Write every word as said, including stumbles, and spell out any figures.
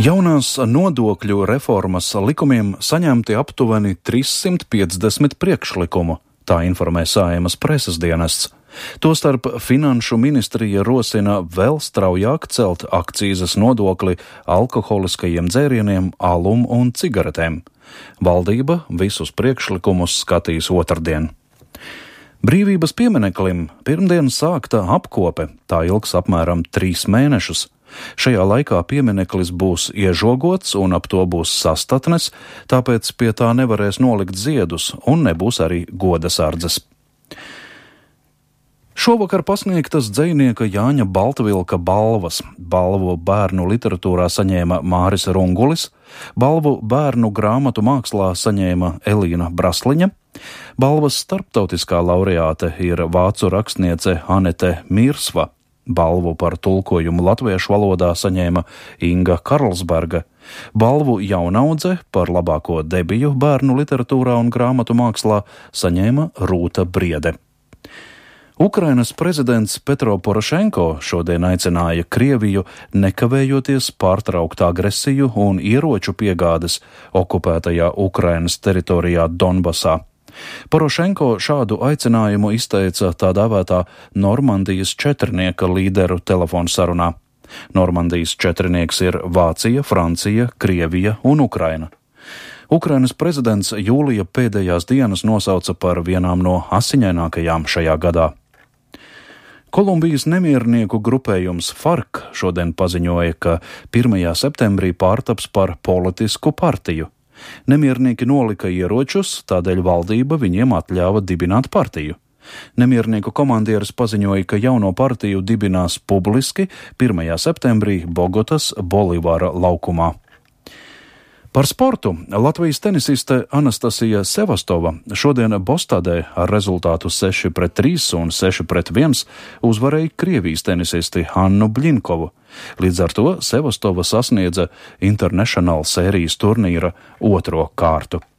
Jaunās nodokļu reformas likumiem saņemti aptuveni trīssimt piecdesmit priekšlikumu, tā informē Saeimas preses dienests. Tostarp Finanšu ministrija rosina vēl straujāk celt akcīzes nodokli alkoholiskajiem dzērieniem, alum un cigaretēm. Valdība visus priekšlikumus skatīs otrdien. Brīvības piemineklim pirmdien sākta apkope, tā ilgs apmēram trīs mēnešus. Šajā laikā piemineklis būs iežogots un ap to būs sastatnes, tāpēc pie tā nevarēs nolikt ziedus un nebūs arī godasardzes. Šovakar pasniegtas dzejnieka Jāņa Baltvilka balvas. Balvu bērnu literatūrā saņēma Māris Rungulis, balvu bērnu grāmatu mākslā saņēma Elīna Brasliņa, balvas starptautiskā laureāte ir vācu rakstniece Anete Mirsva, balvu par tulkojumu latviešu valodā saņēma Inga Karlsberga, balvu jaunaudze par labāko debiju bērnu literatūrā un grāmatu mākslā saņēma Rūta Briede. Ukrainas prezidents Petro Porošenko šodien aicināja Krieviju nekavējoties pārtraukt agresiju un ieroču piegādes okupētajā Ukrainas teritorijā Donbasā. Porošenko šādu aicinājumu izteica tā dēvētā Normandijas četrnieka līderu telefonsarunā. Normandijas četrnieks ir Vācija, Francija, Krievija un Ukraina. Ukrainas prezidents jūlija pēdējās dienas nosauca par vienām no asiņainākajām šajā gadā. Kolumbijas nemiernieku grupējums FARC šodien paziņoja, ka pirmajā septembrī pārtaps par politisku partiju. Nemiernieki nolika ieročus, tādēļ valdība viņiem atļāva dibināt partiju. Nemiernieku komandieris paziņoja, ka jauno partiju dibinās publiski pirmajā septembrī Bogotas Bolivāra laukumā. Par sportu Latvijas tenisiste Anastasija Sevastova šodien Bostādē ar rezultātu seši pret trīs un seši pret viens uzvarēja Krievijas tenisisti Hannu Bļinkovu. Līdz ar to Sevastova sasniedza International sērijas turnīra otro kārtu.